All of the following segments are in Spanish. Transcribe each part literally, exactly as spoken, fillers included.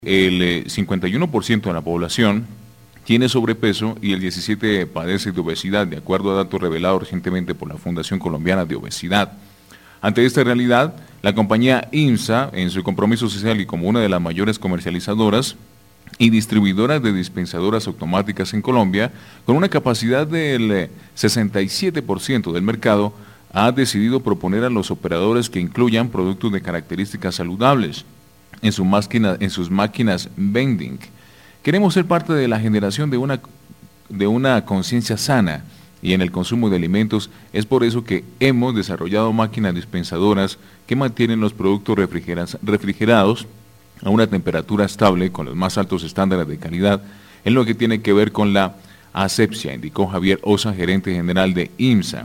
El eh, cincuenta y uno por ciento de la población tiene sobrepeso y el diecisiete por ciento padece de obesidad, de acuerdo a datos revelados recientemente por la Fundación Colombiana de Obesidad. Ante esta realidad, la compañía IMSA, en su compromiso social y como una de las mayores comercializadoras y distribuidoras de dispensadoras automáticas en Colombia, con una capacidad del eh, sesenta y siete por ciento del mercado, ha decidido proponer a los operadores que incluyan productos de características saludables en, su máquina, en sus máquinas vending. Queremos ser parte de la generación de una, de una conciencia sana y en el consumo de alimentos. Es por eso que hemos desarrollado máquinas dispensadoras que mantienen los productos refrigerados a una temperatura estable con los más altos estándares de calidad en lo que tiene que ver con la asepsia, indicó Javier Osa, gerente general de IMSA.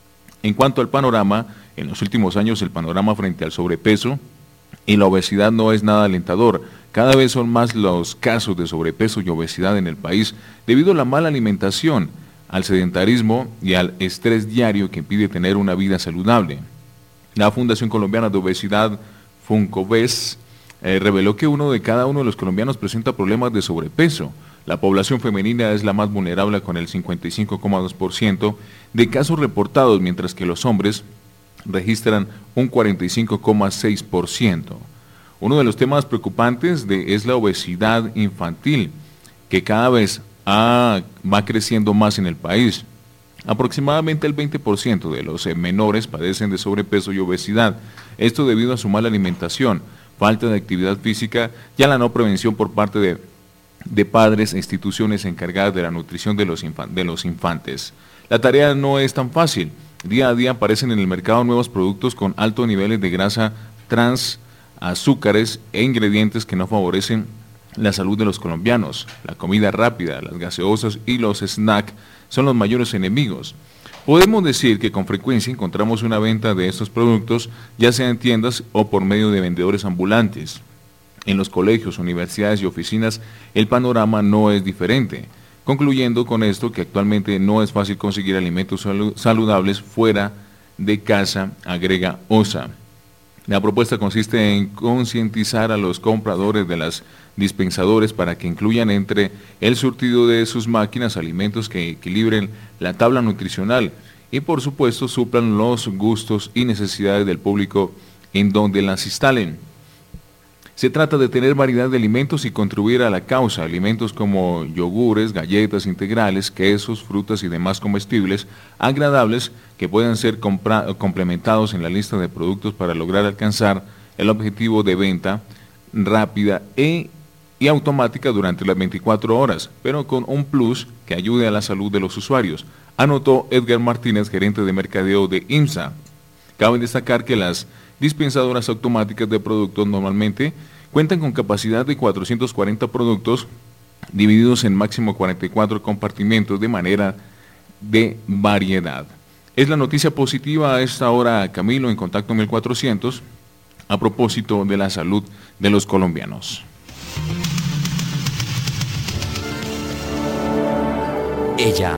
En cuanto al panorama, en los últimos años el panorama frente al sobrepeso y la obesidad no es nada alentador. Cada vez son más los casos de sobrepeso y obesidad en el país debido a la mala alimentación, al sedentarismo y al estrés diario que impide tener una vida saludable. La Fundación Colombiana de Obesidad, FUNCOBES, eh, reveló que uno de cada uno de los colombianos presenta problemas de sobrepeso. La población femenina es la más vulnerable con el cincuenta y cinco coma dos por ciento de casos reportados, mientras que los hombres registran un cuarenta y cinco coma seis por ciento. Uno de los temas preocupantes de, es la obesidad infantil, que cada vez ha, va creciendo más en el país. Aproximadamente el veinte por ciento de los menores padecen de sobrepeso y obesidad, esto debido a su mala alimentación, falta de actividad física y a la no prevención por parte de, de padres e instituciones encargadas de la nutrición de los, infan, de los infantes. La tarea no es tan fácil. Día a día aparecen en el mercado nuevos productos con altos niveles de grasa trans, azúcares e ingredientes que no favorecen la salud de los colombianos. La comida rápida, las gaseosas y los snacks son los mayores enemigos. Podemos decir que con frecuencia encontramos una venta de estos productos, ya sea en tiendas o por medio de vendedores ambulantes. En los colegios, universidades y oficinas, el panorama no es diferente. Concluyendo con esto que actualmente no es fácil conseguir alimentos saludables fuera de casa, agrega Osa. La propuesta consiste en concientizar a los compradores de las dispensadores para que incluyan entre el surtido de sus máquinas alimentos que equilibren la tabla nutricional y por supuesto suplan los gustos y necesidades del público en donde las instalen. Se trata de tener variedad de alimentos y contribuir a la causa, alimentos como yogures, galletas integrales, quesos, frutas y demás comestibles agradables que puedan ser complementados en la lista de productos para lograr alcanzar el objetivo de venta rápida e, y automática durante las veinticuatro horas, pero con un plus que ayude a la salud de los usuarios, anotó Edgar Martínez, gerente de mercadeo de IMSA. Cabe destacar que las dispensadoras automáticas de productos normalmente cuentan con capacidad de cuatrocientos cuarenta productos divididos en máximo cuarenta y cuatro compartimentos de manera de variedad. Es la noticia positiva a esta hora, Camilo, en Contacto mil cuatrocientos, a propósito de la salud de los colombianos. Ella